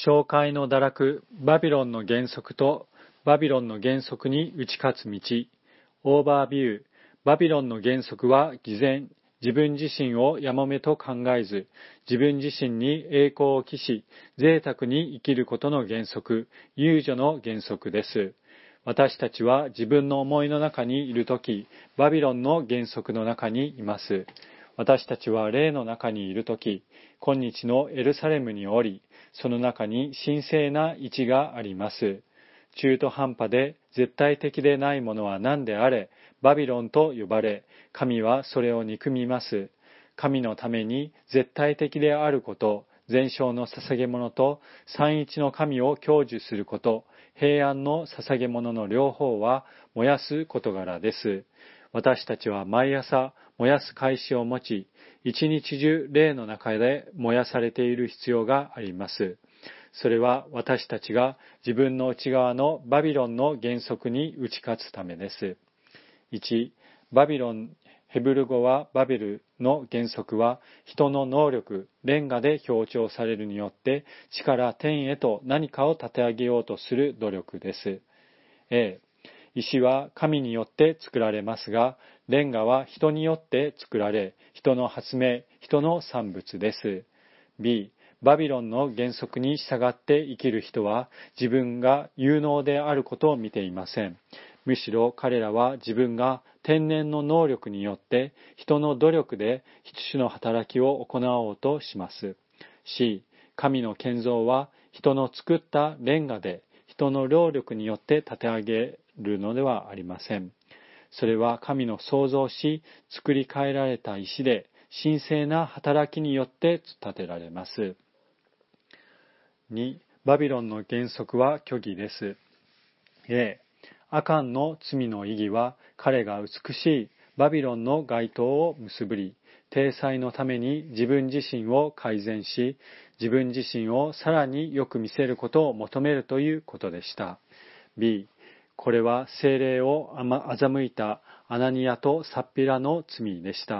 紹介の堕落、バビロンの原則とバビロンの原則に打ち勝つ道。オーバービュー。バビロンの原則は偽善。自分自身をやもめと考えず、自分自身に栄光を期し、贅沢に生きることの原則、遊女の原則です。私たちは自分の思いの中にいるとき、バビロンの原則の中にいます。私たちは霊の中にいるとき、今日のエルサレムにおり、その中に神聖な位置があります。中途半端で絶対的でないものは何であれ、バビロンと呼ばれ、神はそれを憎みます。神のために絶対的であること、全焼の捧げ物と三一の神を享受すること、平安の捧げ物の両方は燃やす事柄です。私たちは毎朝燃やす開始を持ち、一日中霊の中で燃やされている必要があります。それは私たちが自分の内側のバビロンの原則に打ち勝つためです。1、バビロン、ヘブル語はバベルの原則は人の能力、レンガで強調されるによって地から天へと何かを立て上げようとする努力です。A、石は神によって作られますが、レンガは人によって作られ、人の発明、人の産物です。B、バビロンの原則に従って生きる人は自分が有能であることを見ていません。むしろ彼らは自分が天然の能力によって人の努力で主の働きを行おうとします。C、神の建造は人の作ったレンガで人の労力によって立て上げるのではありません。それは神の創造し作り変えられた石で神聖な働きによって建てられます。2、バビロンの原則は虚偽です。A、アカンの罪の意義は彼が美しいバビロンの街灯を結ぶり、体裁のために自分自身を改善し、自分自身をさらによく見せることを求めるということでした。B、これは聖霊を欺いたアナニアとサッピラの罪でした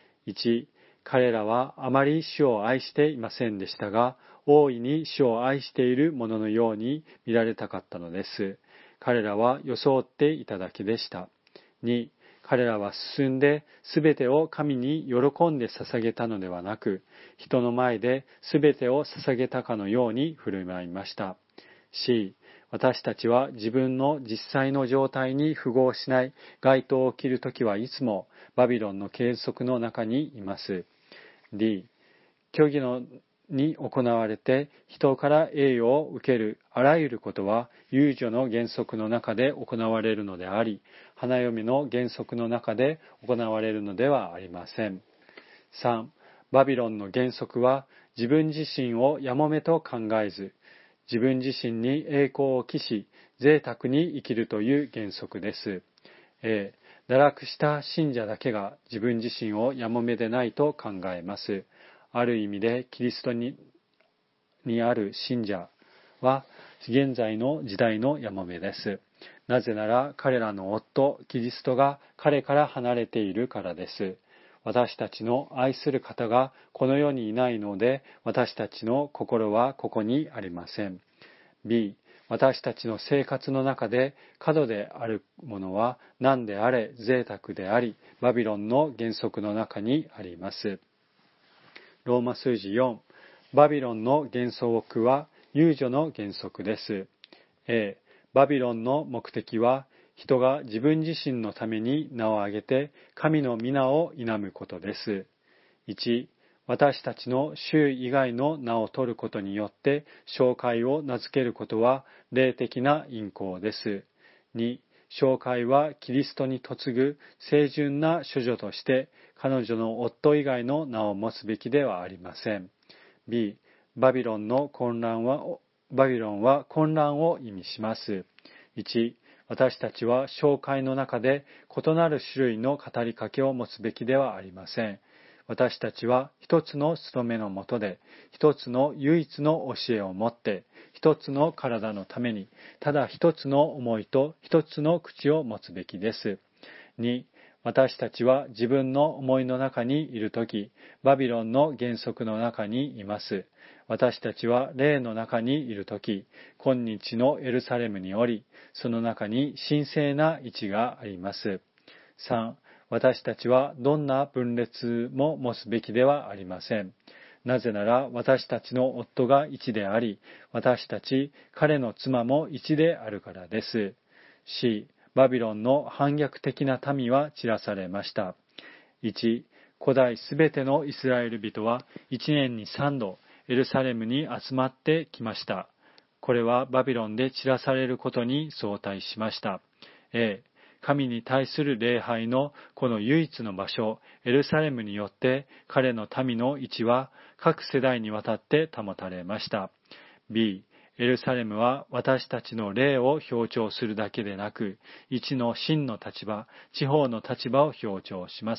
。1、彼らはあまり主を愛していませんでしたが、大いに主を愛しているもののように見られたかったのです。彼らは装っていただけでした。2、彼らは進んで全てを神に喜んで捧げたのではなく、人の前で全てを捧げたかのように振る舞いました。C、私たちは自分の実際の状態に符合しない街灯を切るときはいつもバビロンの計測の中にいます。D、虚偽に行われて人から栄誉を受けるあらゆることは遊女の原則の中で行われるのであり、花嫁の原則の中で行われるのではありません。3、バビロンの原則は自分自身をやもめと考えず、自分自身に栄光を期し、贅沢に生きるという原則です。A、堕落した信者だけが自分自身をやもめでないと考えます。ある意味でキリストにある信者は現在の時代のやもめです。なぜなら彼らの夫、キリストが彼から離れているからです。私たちの愛する方がこの世にいないので、私たちの心はここにありません。B、私たちの生活の中で過度であるものは何であれ贅沢であり、バビロンの原則の中にあります。ローマ数字4、バビロンの原則は遊女の原則です。A、バビロンの目的は人が自分自身のために名を挙げて神の皆を否むことです。1、私たちの主以外の名を取ることによって紹介を名付けることは霊的な淫行です。2、紹介はキリストに嫁ぐ清純な処女として彼女の夫以外の名を持つべきではありません。B、バビロンは混乱を意味します。1、私たちは紹介の中で異なる種類の語りかけを持つべきではありません。私たちは一つの務めのもとで、一つの唯一の教えを持って、一つの体のために、ただ一つの思いと一つの口を持つべきです。2、 私たちは自分の思いの中にいるとき、バビロンの原則の中にいます。私たちは霊の中にいるとき、今日のエルサレムにおり、その中に神聖な位置があります。3、私たちはどんな分裂も持つべきではありません。なぜなら私たちの夫が一であり、私たち、彼の妻も一であるからです。4、バビロンの反逆的な民は散らされました。1、古代すべてのイスラエル人は1年に3度エルサレムに集まってきました。これはバビロンで散らされることに相対しました。神に対する礼拝のこの唯一の場所、エルサレムによって彼の民の位置は各世代にわたって保たれました。B、エルサレムは私たちの霊を表彰するだけでなく、一の真の立場、地方の立場を表彰します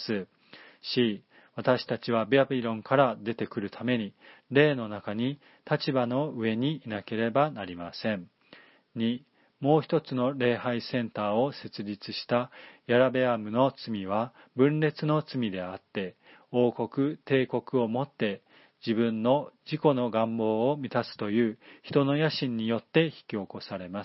。C、私たちはバビロンから出てくるために、霊の中に立場の上にいなければなりません。2、もう一つの礼拝センターを設立したヤラベアムの罪は分裂の罪であって、王国、帝国をもって自分の自己の願望を満たすという人の野心によって引き起こされます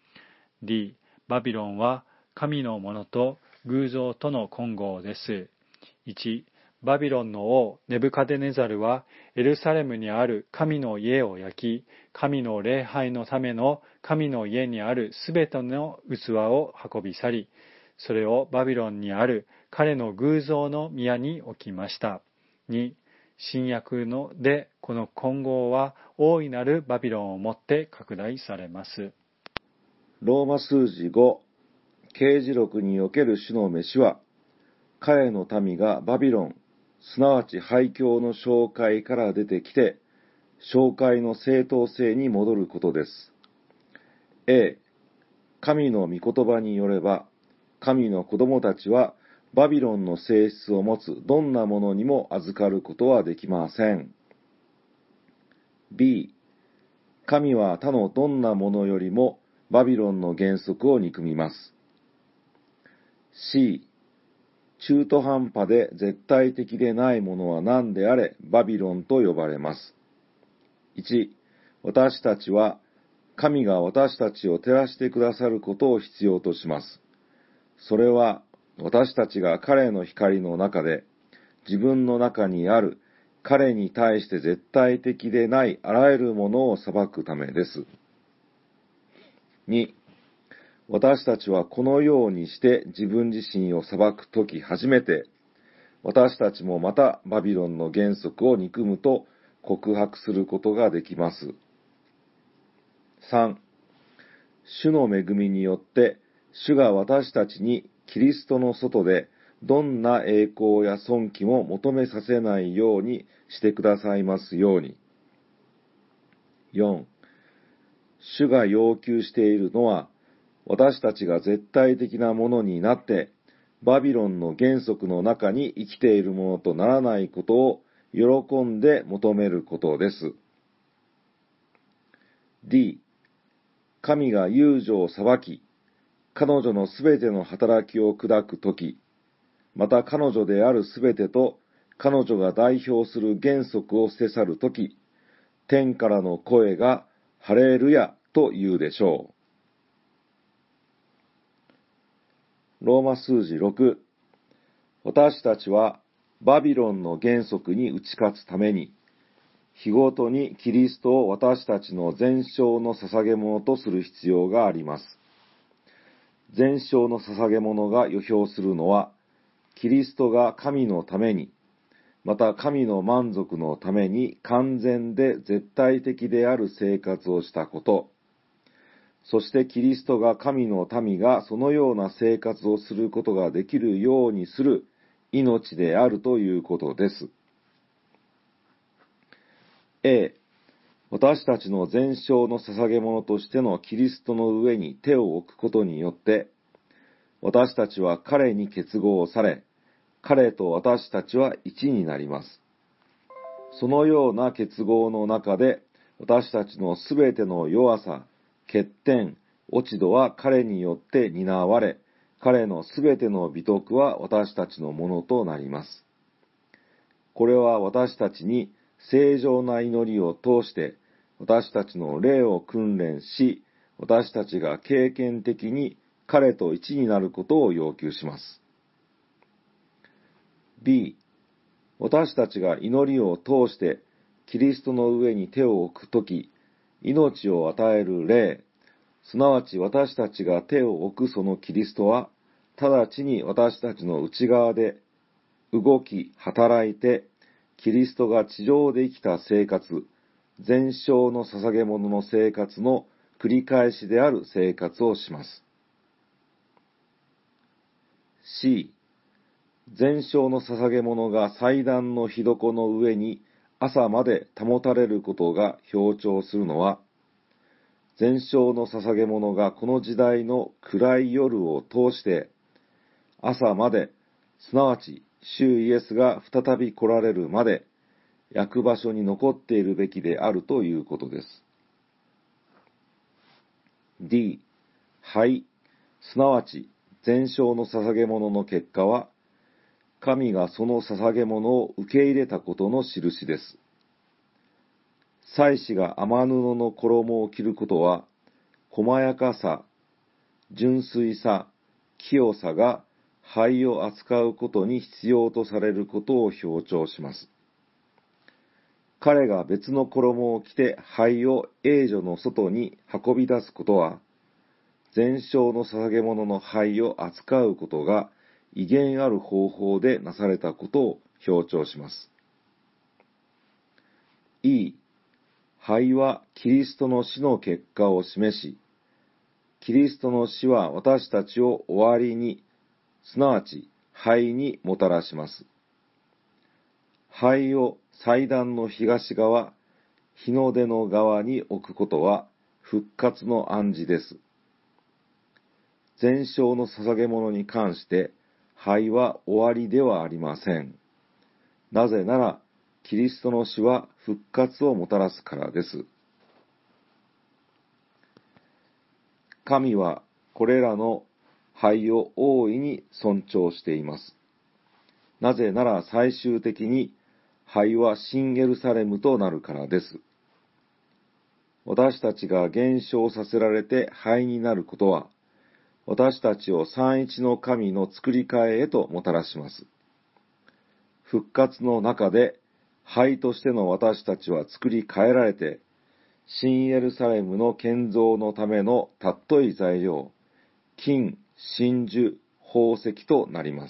。D、バビロンは神のものと偶像との混合です。1、バビロンの王ネブカデネザルはエルサレムにある神の家を焼き、神の礼拝のための神の家にあるすべての器を運び去り、それをバビロンにある彼の偶像の宮に置きました。2、新約でこの混合は大いなるバビロンをもって拡大されます。 ローマ数字5、啓示録における主の召しは、彼の民がバビロン、すなわち廃墟の紹介から出てきて、紹介の正当性に戻ることです。A、神の御言葉によれば、神の子供たちはバビロンの性質を持つどんなものにも預かることはできません。B、神は他のどんなものよりもバビロンの原則を憎みます。C、中途半端で絶対的でないものは何であれバビロンと呼ばれます。1、私たちは神が私たちを照らしてくださることを必要とします。それは私たちが彼の光の中で自分の中にある彼に対して絶対的でないあらゆるものを裁くためです。2、私たちはこのようにして自分自身を裁くとき初めて、私たちもまたバビロンの原則を憎むと告白することができます。3、主の恵みによって、主が私たちにキリストの外でどんな栄光や尊貴も求めさせないようにしてくださいますように。4、主が要求しているのは、私たちが絶対的なものになって、バビロンの原則の中に生きているものとならないことを喜んで求めることです。D、神が遊女を裁き、彼女のすべての働きを砕くとき、また彼女であるすべてと彼女が代表する原則を捨て去るとき、天からの声がハレルヤと言うでしょう。ローマ数字6、私たちはバビロンの原則に打ち勝つために、日ごとにキリストを私たちの全焼の捧げ物とする必要があります。全焼の捧げ物が予表するのは、キリストが神のために、また神の満足のために完全で絶対的である生活をしたこと、そしてキリストが神の民がそのような生活をすることができるようにする命であるということです。A、私たちの全焼の捧げ物としてのキリストの上に手を置くことによって、私たちは彼に結合され、彼と私たちは一になります。そのような結合の中で、私たちのすべての弱さ、欠点、落ち度は彼によって担われ、 彼のすべての美徳は私たちのものとなります。これは私たちに正常な祈りを通して私たちの霊を訓練し、私たちが経験的に彼と一になることを要求します。B、私たちが祈りを通してキリストの上に手を置くとき、命を与える霊、すなわち私たちが手を置くそのキリストは、直ちに私たちの内側で動き、働いて、キリストが地上で生きた生活、全焼の捧げ物の生活の繰り返しである生活をします。C、全焼の捧げ物が祭壇の火床の上に朝まで保たれることが強調するのは、全焼の捧げ物がこの時代の暗い夜を通して朝まで、すなわち主イエスが再び来られるまで焼く場所に残っているべきであるということです。D、灰、すなわち全焼の捧げ物の結果は、神がその捧げ物を受け入れたことの印です。祭司が雨布の衣を着ることは、細やかさ、純粋さ、清さが灰を扱うことに必要とされることを強調します。彼が別の衣を着て灰を営女の外に運び出すことは、全焼の捧げ物の灰を扱うことが威厳ある方法でなされたことを強調します。E、灰はキリストの死の結果を示し、キリストの死は私たちを終わりに、すなわち灰にもたらします。灰を祭壇の東側、日の出の側に置くことは復活の暗示です。全焼の捧げ物に関して灰は終わりではありません。なぜなら、キリストの死は復活をもたらすからです。神はこれらの灰を大いに尊重しています。なぜなら最終的に灰は新エルサレムとなるからです。私たちが減少させられて灰になることは、私たちを三一の神の作り変えへともたらします。復活の中で灰としての私たちは作り変えられて、新エルサレムの建造のための尊い材料、金、真珠、宝石となります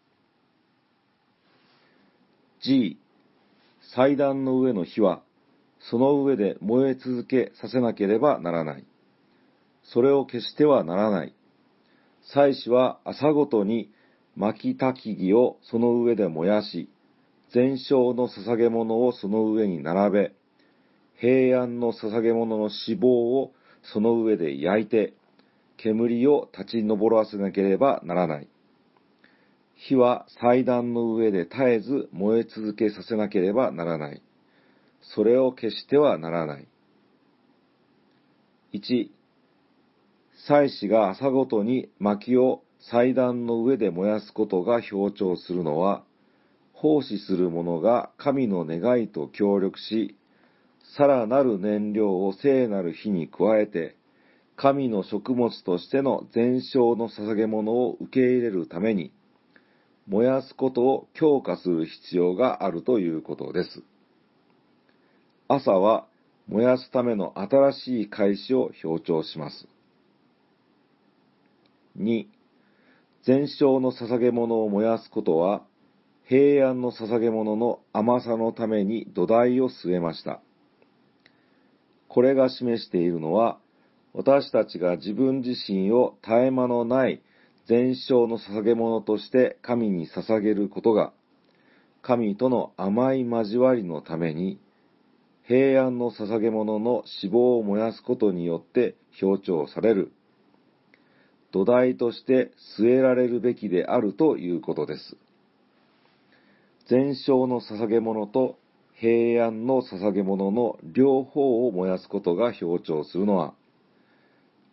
。G、祭壇の上の火は、その上で燃え続けさせなければならない。それを消してはならない。祭司は朝ごとに薪焚き木をその上で燃やし、全焼の捧げ物をその上に並べ、平安の捧げ物の脂肪をその上で焼いて、煙を立ち上らせなければならない。火は祭壇の上で絶えず燃え続けさせなければならない。それを消してはならない。1、祭司が朝ごとに薪を祭壇の上で燃やすことが強調するのは、奉仕する者が神の願いと協力し、さらなる燃料を聖なる火に加えて、神の食物としての全焼の捧げ物を受け入れるために、燃やすことを強化する必要があるということです。朝は燃やすための新しい開始を強調します。2、全焼の捧げ物を燃やすことは、平安の捧げ物の甘さのために土台を据えました。これが示しているのは、私たちが自分自身を絶え間のない全焼の捧げ物として神に捧げることが、神との甘い交わりのために、平安の捧げ物の脂肪を燃やすことによって表彰される、土台として据えられるべきであるということです。全焼の捧げ物と平安の捧げ物の両方を燃やすことが強調するのは、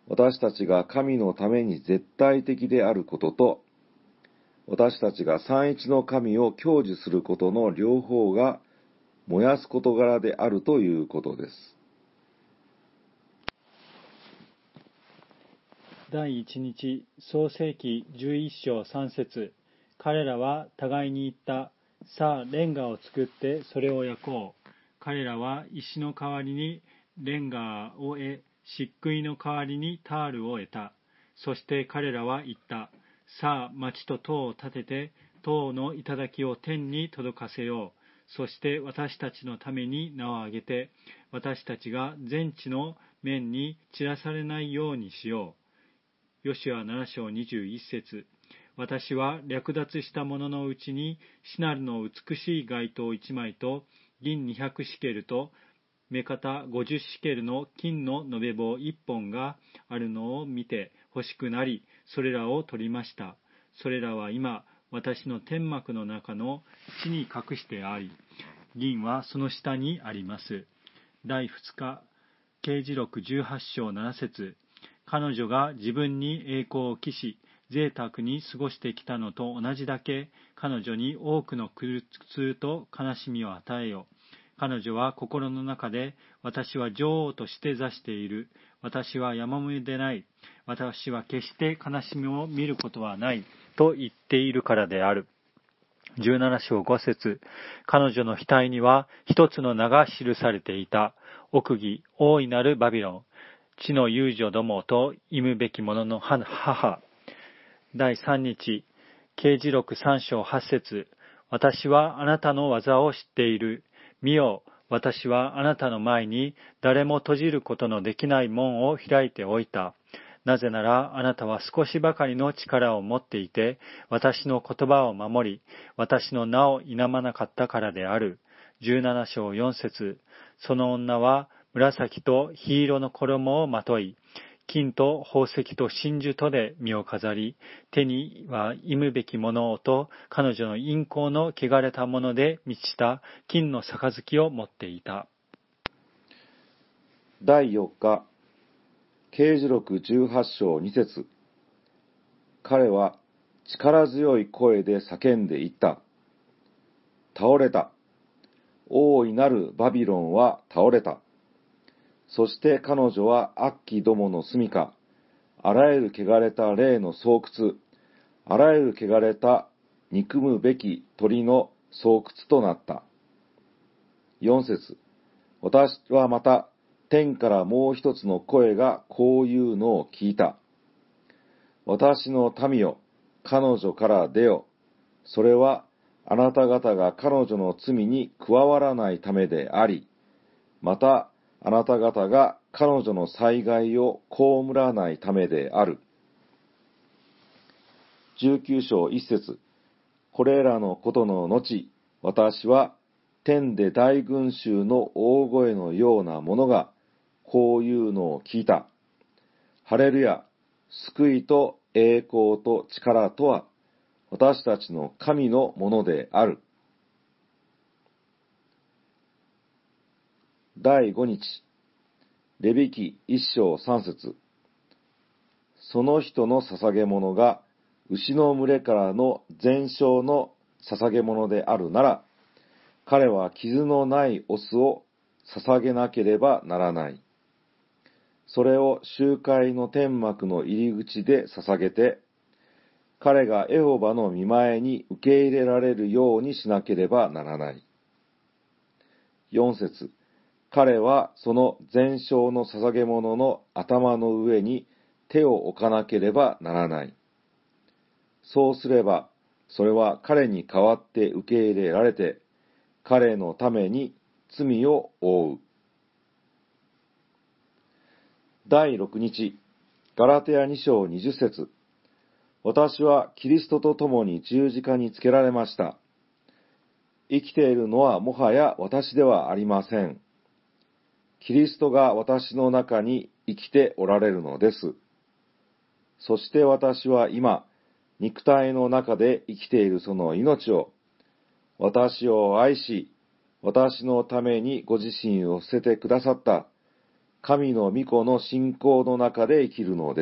私たちが神のために絶対的であることと、私たちが三一の神を享受することの両方が燃やす事柄であるということです。 第一日、創世記11章3節。彼らは互いに言った。さあ、レンガを作ってそれを焼こう。彼らは石の代わりにレンガを得、漆喰の代わりにタールを得た。そして彼らは言った。さあ、町と塔を建てて、塔の頂を天に届かせよう。そして私たちのために名を挙げて、私たちが全地の面に散らされないようにしよう。ヨシュア7章21節。私は略奪したもののうちにシナルの美しい街灯1枚と銀200シケルと目方50シケルの金の延べ棒1本があるのを見て欲しくなり、それらを取りました。それらは今私の天幕の中の地に隠してあり、銀はその下にあります。第2日啓示録18章7節。彼女が自分に栄光を期し、贅沢に過ごしてきたのと同じだけ、彼女に多くの苦痛と悲しみを与えよ。彼女は心の中で、私は女王として座している。私はやまむでない。私は決して悲しみを見ることはない。と言っているからである。17章5節。彼女の額には一つの名が記されていた。奥義、大いなるバビロン。地の遊女どもと忌むべき者の母。第3日、啓示録3章8節。私はあなたの技を知っている。見よ、私はあなたの前に誰も閉じることのできない門を開いておいた。なぜならあなたは少しばかりの力を持っていて、私の言葉を守り、私の名を否まなかったからである。17章4節。その女は紫と緋色の衣をまとい、金と宝石と真珠とで身を飾り、手には忌むべきものをと、彼女の陰行の汚れたもので満ちた金の杯を持っていた。 第4日、啓示録18章2節。彼は力強い声で叫んでいった。倒れた。大いなるバビロンは倒れた。そして彼女は悪鬼どもの住処、あらゆる汚れた霊の巣窟、あらゆる汚れた憎むべき鳥の巣窟となった。4節。私はまた天からもう一つの声がこういうのを聞いた。私の民よ、彼女から出よ。それはあなた方が彼女の罪に加わらないためであり、またあなた方が彼女の災害を被らないためである。19章1節。これらのことの後、私は天で大群衆の大声のようなものがこういうのを聞いた。ハレルヤ、救いと栄光と力とは私たちの神のものである。第5日、レビ記1章3節。その人の捧げ物が牛の群れからの全焼の捧げ物であるなら、彼は傷のないオスを捧げなければならない。それを集会の天幕の入り口で捧げて、彼がエホバの御前に受け入れられるようにしなければならない。4節。彼はその全焼の捧げ物の頭の上に手を置かなければならない。そうすれば、それは彼に代わって受け入れられて、彼のために罪を負う。第6日、ガラテヤ2章20節。私はキリストと共に十字架につけられました。生きているのはもはや私ではありません。キリストが私の中に生きておられるのです。そして私は今、肉体の中で生きているその命を、私を愛し、私のためにご自身を捨ててくださった神の御子の信仰の中で生きるのです。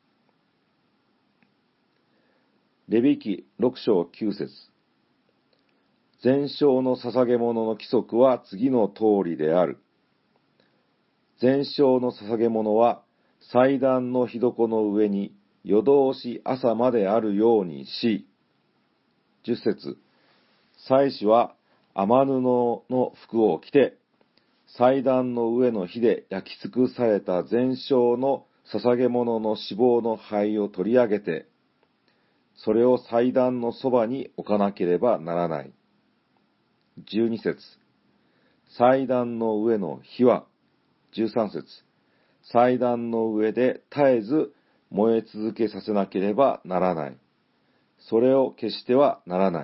レビ記6章9節。全焼の捧げ物の規則は次の通りである。全焼の捧げ物は祭壇の火床の上に夜通し朝まであるようにし、10節。祭司は雨布の服を着て、祭壇の上の火で焼き尽くされた全焼の捧げ物の脂肪の灰を取り上げて、それを祭壇のそばに置かなければならない。12節。祭壇の上の火は、13節。祭壇の上で絶えず燃え続けさせなければならない。それを消してはならない。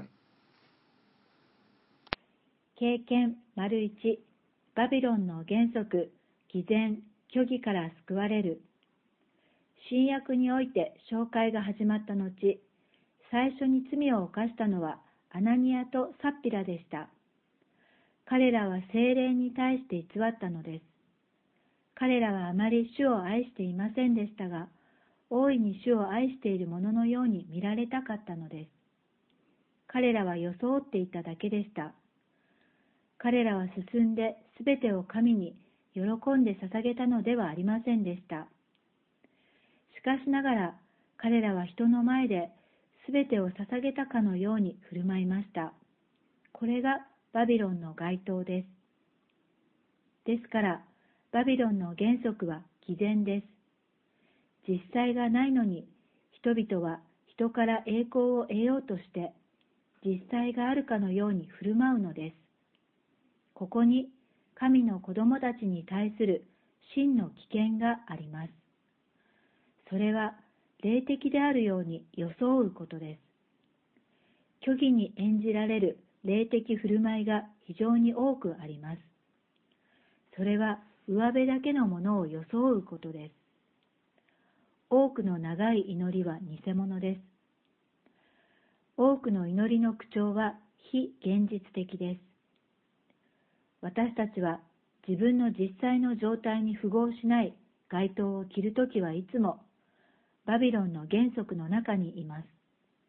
経験 ① バビロンの原則、偽善、虚偽から救われる。新約において紹介が始まった後、最初に罪を犯したのはアナニアとサッピラでした。彼らは聖霊に対して偽ったのです。彼らはあまり主を愛していませんでしたが、大いに主を愛しているもののように見られたかったのです。彼らは装っていただけでした。彼らは進んですべてを神に喜んで捧げたのではありませんでした。しかしながら彼らは人の前ですべてを捧げたかのように振る舞いました。これがバビロンの該当です。ですからバビロンの原則は偽善です。実際がないのに人々は人から栄光を得ようとして実際があるかのように振る舞うのです。ここに神の子供たちに対する真の危険があります。それは霊的であるように装うことです。虚偽に演じられる霊的振る舞いが非常に多くあります。それは上辺だけのものを装うことです。多くの長い祈りは偽物です。多くの祈りの口調は非現実的です。私たちは自分の実際の状態に符合しない街灯を着るときはいつもバビロンの原則の中にいます。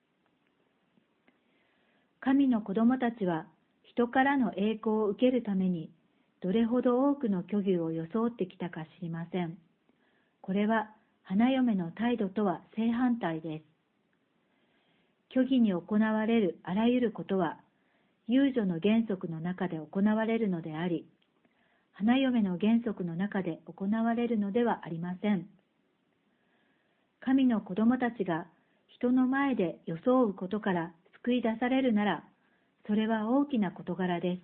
神の子供たちは人からの栄光を受けるためにどれほど多くの虚偽を装ってきたか知りません。これは花嫁の態度とは正反対です。虚偽に行われるあらゆることは遊女の原則の中で行われるのであり、花嫁の原則の中で行われるのではありません。神の子供たちが人の前で装うことから救い出されるなら、それは大きな事柄です。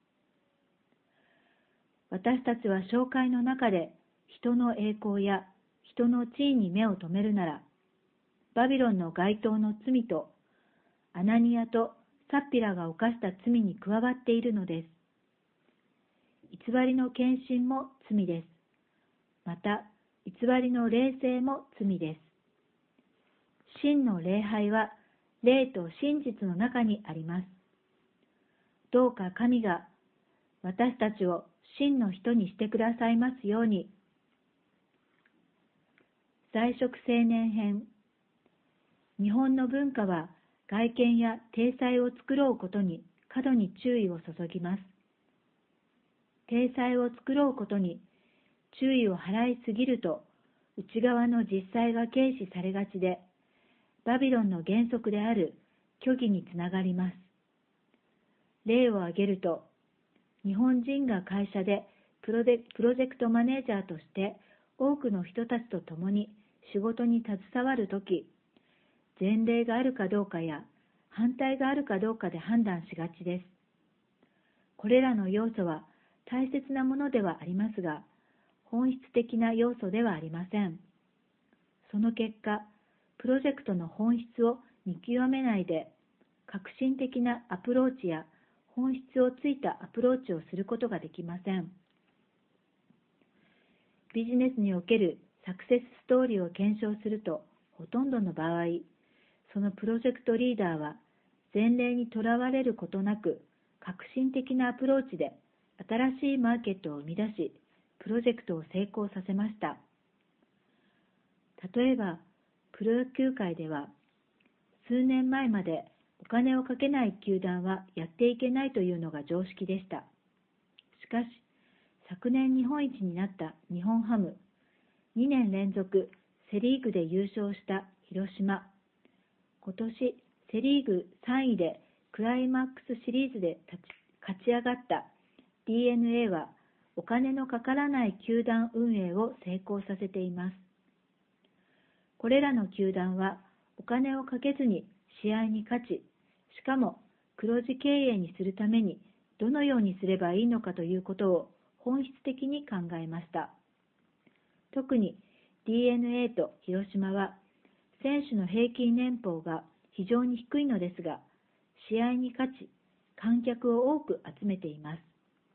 私たちは紹介の中で人の栄光や人の地位に目を留めるなら、バビロンの該当の罪とアナニアとサッピラが犯した罪に加わっているのです。偽りの献身も罪です。また、偽りの霊性も罪です。真の礼拝は霊と真実の中にあります。どうか神が私たちを真の人にしてくださいますように。在職青年編。日本の文化は外見や体裁を作ろうことに過度に注意を注ぎます。体裁を作ろうことに注意を払いすぎると内側の実際が軽視されがちで、バビロンの原則である虚偽につながります。例を挙げると、日本人が会社でプロジェクトマネージャーとして多くの人たちと共に仕事に携わるとき、前例があるかどうかや反対があるかどうかで判断しがちです。これらの要素は大切なものではありますが、本質的な要素ではありません。その結果、プロジェクトの本質を見極めないで、革新的なアプローチや本質をついたアプローチをすることができません。ビジネスにおけるサクセスストーリーを検証すると、ほとんどの場合、そのプロジェクトリーダーは前例にとらわれることなく、革新的なアプローチで新しいマーケットを生み出し、 プロジェクトを成功させました。例えば、プロ野球界では、数年前までお金をかけない球団はやっていけないというのが常識でした。しかし、昨年日本一になった日本ハム、2年連続セリーグで優勝した広島、今年セリーグ3位でクライマックスシリーズで勝ち上がった DNA はお金のかからない球団運営を成功させています。これらの球団はお金をかけずに試合に勝ち、しかも黒字経営にするためにどのようにすればいいのかということを本質的に考えました。特に DNA と広島は選手の平均年俸が非常に低いのですが、試合に勝ち、観客を多く集めています。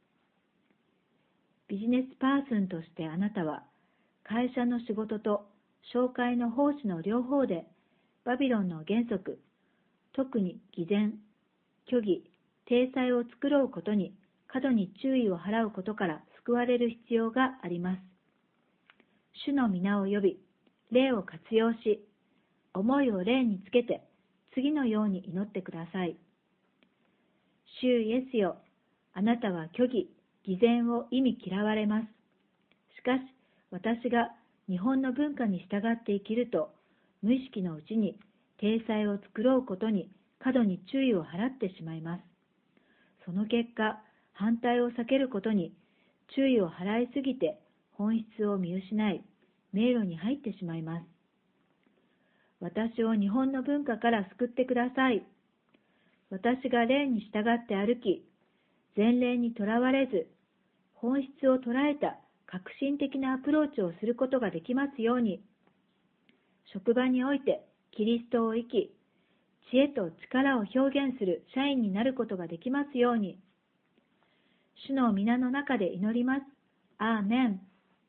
ビジネスパーソンとしてあなたは、会社の仕事と紹介の奉仕の両方で、バビロンの原則、特に偽善、虚偽、体裁を作ろうことに過度に注意を払うことから救われる必要があります。主の皆を呼び、霊を活用し、思いを霊につけて、次のように祈ってください。主イエスよ、あなたは虚偽、偽善を忌み嫌われます。しかし、私が日本の文化に従って生きると、無意識のうちに体裁を作ろうことに過度に注意を払ってしまいます。その結果、反対を避けることに注意を払いすぎて本質を見失い、迷路に入ってしまいます。私を日本の文化から救ってください。私が霊に従って歩き、前例にとらわれず、本質を捉えた革新的なアプローチをすることができますように、職場においてキリストを生き、知恵と力を表現する社員になることができますように、主の皆の中で祈ります。アーメン。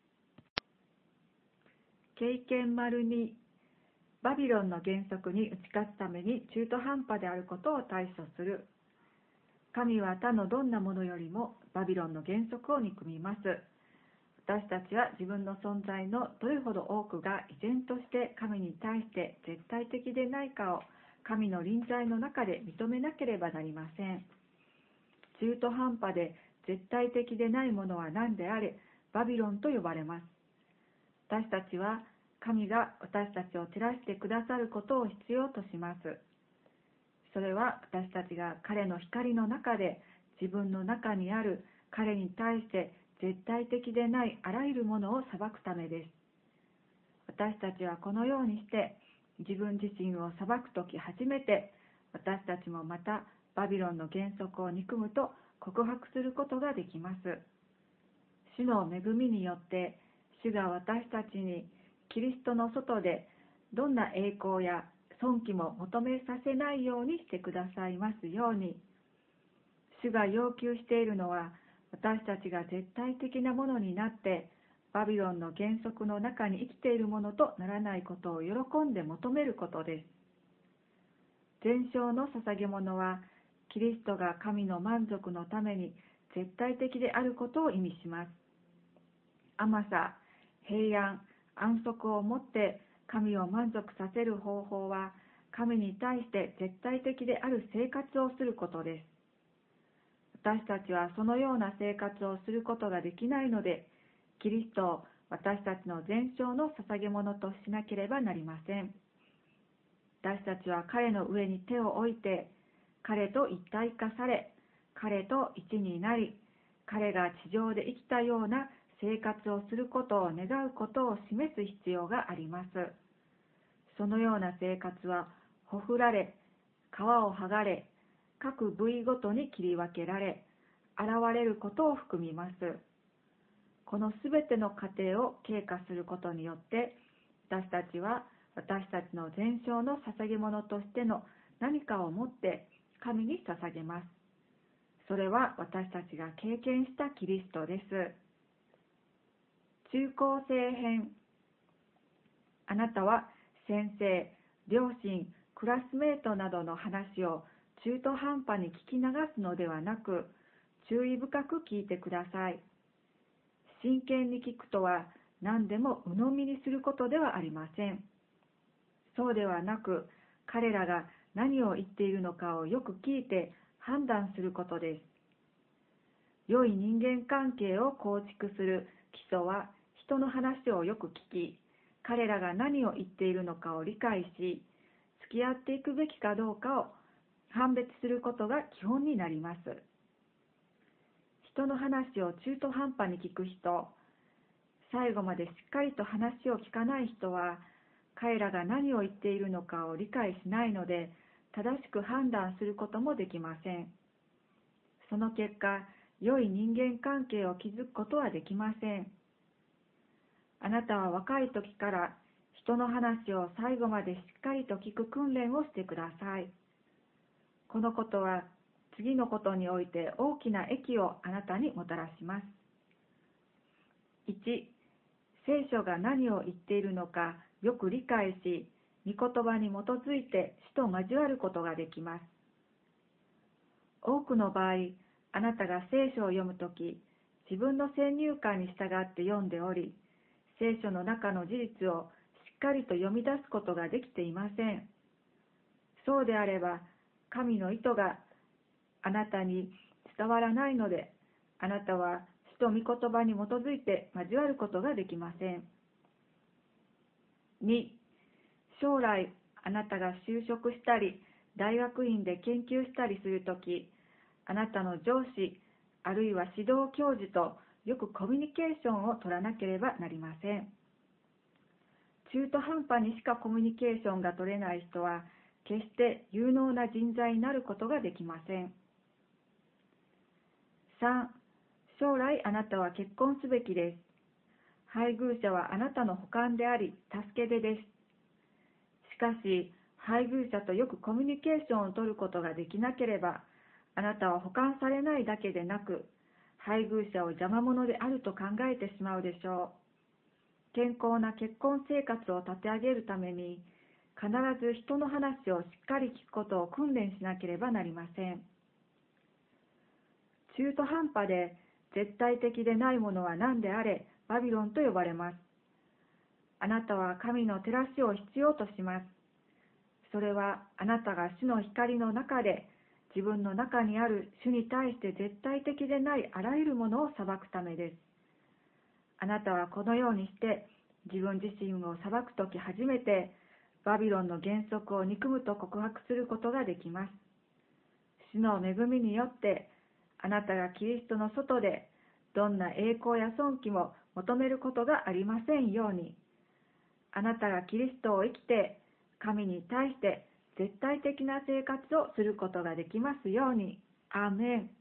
経験2、バビロンの原則に打ち勝つために中途半端であることを対処する。神は他のどんなものよりもバビロンの原則を憎みます。私たちは自分の存在のどれほど多くが依然として神に対して絶対的でないかを神の臨在の中で認めなければなりません。中途半端で絶対的でないものは何であれ、バビロンと呼ばれます。私たちは神が私たちを照らしてくださることを必要とします。それは私たちが彼の光の中で自分の中にある彼に対して絶対的でないあらゆるものを裁くためです。私たちはこのようにして自分自身を裁くとき初めて私たちもまたバビロンの原則を憎むと告白することができます。主の恵みによって主が私たちにキリストの外でどんな栄光や尊貴も求めさせないようにしてくださいますように。主が要求しているのは私たちが絶対的なものになってバビロンの原則の中に生きているものとならないことを喜んで求めることです。全焼の捧げ物はキリストが神の満足のために絶対的であることを意味します。甘さ、平安、安息をもって神を満足させる方法は神に対して絶対的である生活をすることです。私たちはそのような生活をすることができないので、キリストを私たちの全焼の捧げ物としなければなりません。私たちは彼の上に手を置いて、彼と一体化され、彼と一になり、彼が地上で生きたような生活をすることを願うことを示す必要があります。そのような生活は、ほふられ、皮を剥がれ、各部位ごとに切り分けられ、現れることを含みます。このすべての過程を経過することによって、私たちは私たちの全焼の捧げ物としての何かを持って神に捧げます。それは私たちが経験したキリストです。中高生編。あなたは先生、両親、クラスメートなどの話を中途半端に聞き流すのではなく、注意深く聞いてください。 真剣に聞くとは何でも鵜呑みにすることではありません。そうではなく、彼らが何を言っているのかをよく聞いて判断することです。良い人間関係を構築する基礎は、人の話をよく聞き、彼らが何を言っているのかを理解し、付き合っていくべきかどうかを判別することが基本になります。人の話を中途半端に聞く人、最後までしっかりと話を聞かない人は、彼らが何を言っているのかを理解しないので、正しく判断することもできません。その結果、良い人間関係を築くことはできません。あなたは若い時から人の話を最後までしっかりと聞く訓練をしてください。このことは次のことにおいて大きな益をあなたにもたらします。1、聖書が何を言っているのかよく理解し、御言葉に基づいて主と交わることができます。多くの場合、あなたが聖書を読むとき、自分の先入観に従って読んでおり、聖書の中の事実をしっかりと読み出すことができていません。そうであれば、神の意図があなたに伝わらないので、あなたは主と御言葉に基づいて交わることができません。2、将来あなたが就職したり、大学院で研究したりするとき、あなたの上司、あるいは指導教授とよくコミュニケーションを取らなければなりません。中途半端にしかコミュニケーションが取れない人は、決して有能な人材になることができません。3、将来あなたは結婚すべきです。配偶者はあなたの補完であり、助け手です。しかし、配偶者とよくコミュニケーションを取ることができなければ、あなたは補完されないだけでなく、配偶者を邪魔者であると考えてしまうでしょう。健康な結婚生活を立て上げるために、必ず人の話をしっかり聞くことを訓練しなければなりません。中途半端で絶対的でないものは何であれ、バビロンと呼ばれます。あなたは神の照らしを必要とします。それはあなたが主の光の中で、自分の中にある主に対して絶対的でないあらゆるものを裁くためです。あなたはこのようにして自分自身を裁くとき初めてバビロンの原則を憎むと告白することができます。主の恵みによってあなたがキリストの外でどんな栄光や尊貴も求めることがありませんように、あなたがキリストを生きて神に対して絶対的な生活をすることができますように。アーメン。